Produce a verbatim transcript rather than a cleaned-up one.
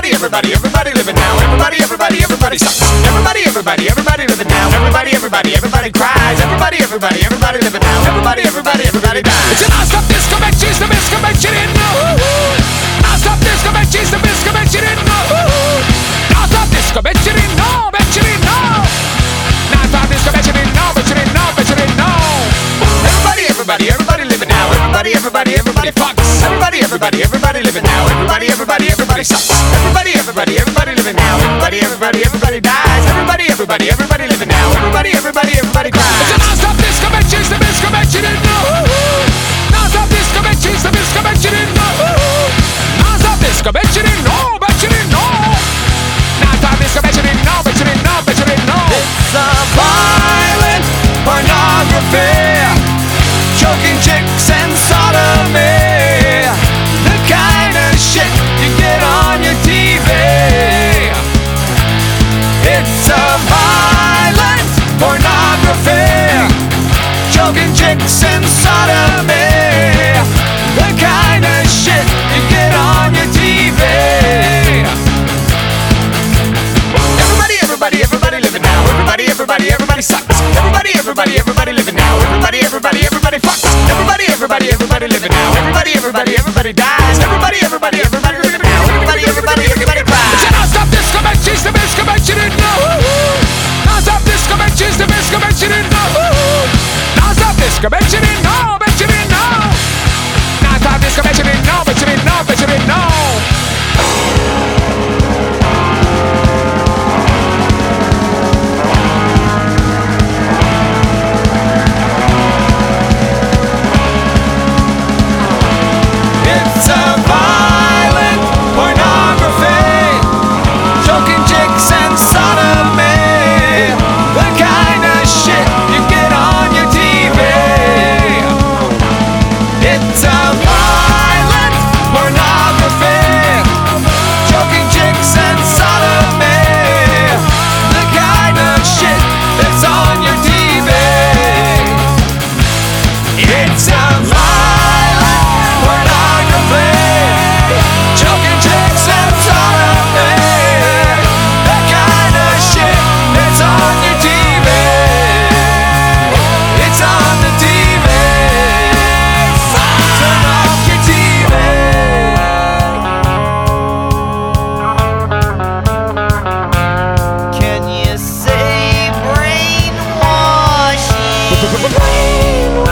Everybody, everybody, everybody living now. Everybody, everybody, everybody sucks. Everybody, everybody, everybody living now. Everybody, everybody, everybody cries. Everybody, everybody, everybody living now. Everybody, everybody, everybody dies. It's a non-stop disco match, she's the disco match, you didn't know. Non-stop disco match, she's the disco match, you didn't know. Non-stop disco match, you didn't know, bet you didn't know. Non-stop disco match, you didn't know, bet you didn't know, bet you didn't know. Everybody, everybody, everybody living now. Everybody, everybody, everybody fucks. Everybody, everybody, everybody living now. Everybody, everybody, everybody sucks. Everybody, everybody, everybody living now. Everybody, everybody, everybody dies. Everybody, everybody, everybody living now. Everybody, everybody, everybody cries. It's a non-stop disco match, she's the disco match, you didn't know. Non-stop disco match, she's the disco match, you didn't know. Non-stop disco match, you didn't know, but you didn't know. Non-stop disco match, you didn't know, but you didn't know, but you didn't know. It's a violent pornography, choking chicks and sodomy, the kind of shit you get on your T V. It's a violent pornography, choking chicks and sodomy, the kind of shit you get on your T V. Everybody, everybody, everybody living now. Everybody, everybody, everybody sucks. Everybody, everybody, everybody living now. Everybody, everybody, everybody fucks. Everybody, everybody, everybody living now. Everybody, everybody, everybody dies. Everybody, everybody, everybody living now. Everybody, everybody, everybody cries. It's a non-stop disco match, she's the disco match, you didn't know. Non-stop disco match, she's the disco match, you didn't know. Non-stop disco match, you didn't know, but you didn't know. Non-stop disco match, you didn't know, but you didn't know, but you didn't know. It's a violent pornography, choking chicks and sodomy, the kind of shit you get on your T V. It's a violent pornography, choking chicks and sodomy, the kind of shit that's on your T V. It's a violent pornography, choking chicks and sodomy, the kind of shit that's on your T V. It's on the T V. Turn off your T V. Can you say brainwashing?